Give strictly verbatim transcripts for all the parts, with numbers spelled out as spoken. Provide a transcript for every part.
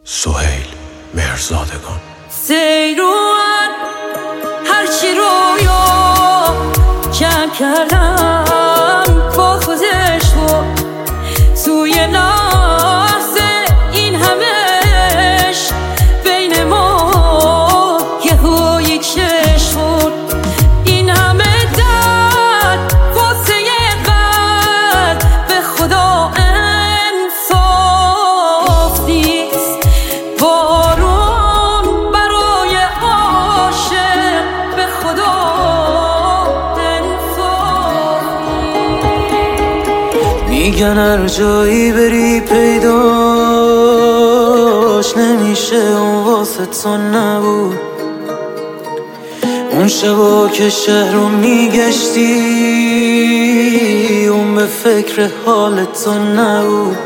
سهیل مهرزادگان. سیروان هرچی رویا جمع کردم با خودش و توی لحظه این همش بین ما یهو یک چشم این همه درد واسه قلب به خدا انصاف نیست. بارون برای عاشق به خدا انصاف نیست. میگن هر جایی بری پیداش نمیشه، اون واسه تو نبود. اون شبا که شهر رو میگشتی اون به فکر حال تو نبود.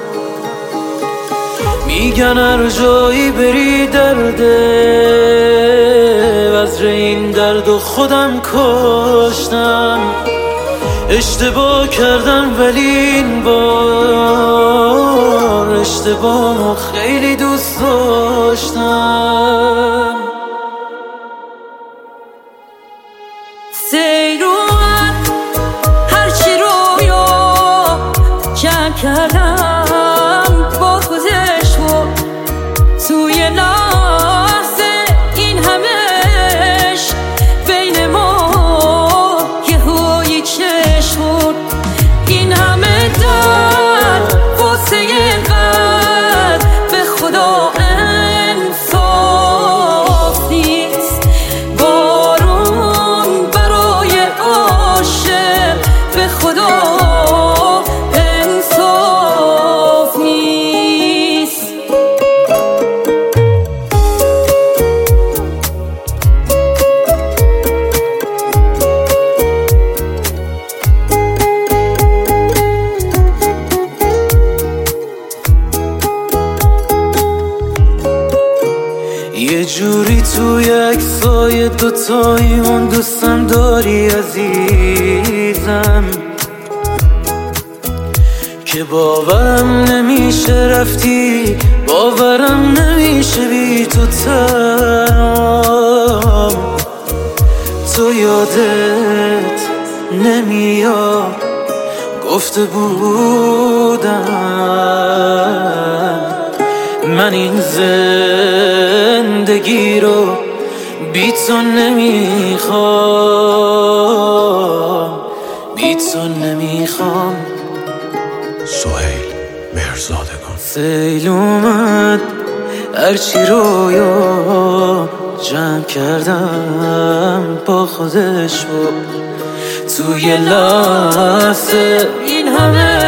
میگن هر جایی بری درده، وزر این درد و خودم کشتم. اشتباه کردم ولی این بار اشتباهمو خیلی دوست داشتم. سیروان هرچی رویا جمع کردم با خودش و توی لحظه این همش بین ما یهو یک چشم این همه درد واسه قلب به خدا انصاف نیست. بارون برای عاشق به خدا انصاف نیست. یه جوری توی عکسای دوتاییمون دوستم داری عزیزم، که باورم نمیشه رفتی، باورم نمیشه بی تو تنم. تو یادت نمیاد گفته بودم من این زندگی رو بی تو نمیخوام، بی تو نمیخوام. سهیل مهرزادگان. سیل اومد هرچی رویا جمع کردم با خودش بود توی لحظه این همه